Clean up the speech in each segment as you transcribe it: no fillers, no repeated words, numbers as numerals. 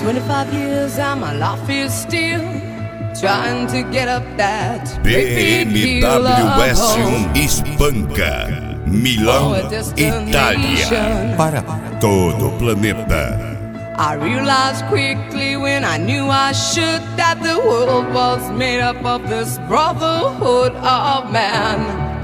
25 years and my life is still trying to get up that BMW S1 espanca Milão, Itália, para todo o planeta. I realized quickly when I knew I should that the world was made up of this brotherhood of man,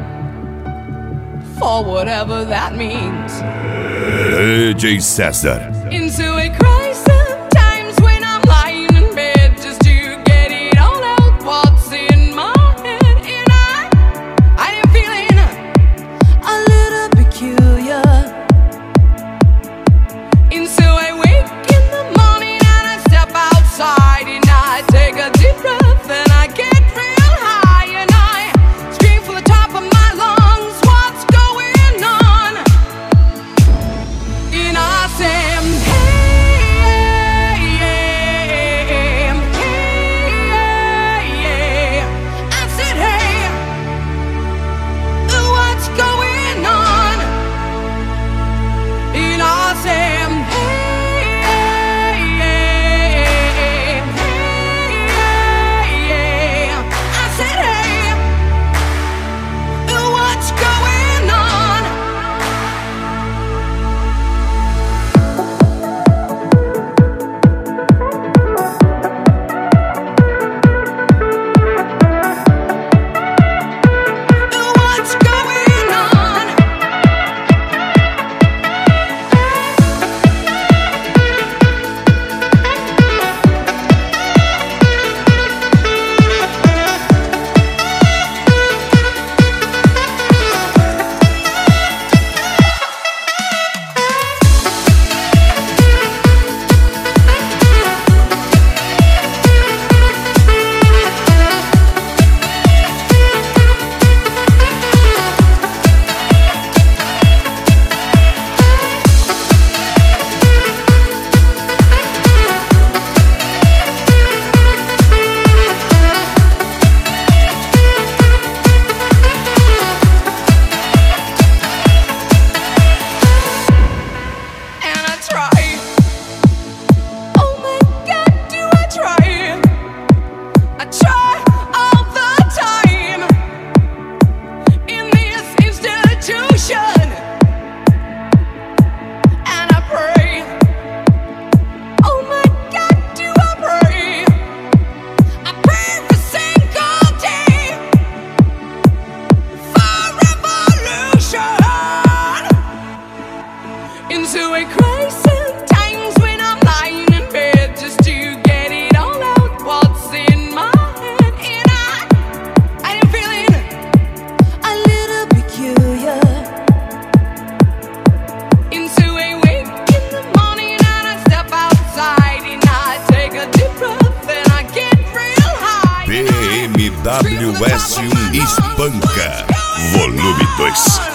for whatever that means. DJ César. Into a crisis, times when I'm lying in bed just to get it all out what's in my head, and I am feeling a little peculiar. And so I wake in the morning and I step outside and I take a deep breath and I get real high and I scream from the top of my lungs, what's going on? And I say, into a crisis, times when I'm lying in bed just to get it all out what's in my head, and I am feeling a little peculiar. Into a wake in the morning and I step outside and I take a deep breath and I get real high. BMW S1 espanca volume 2.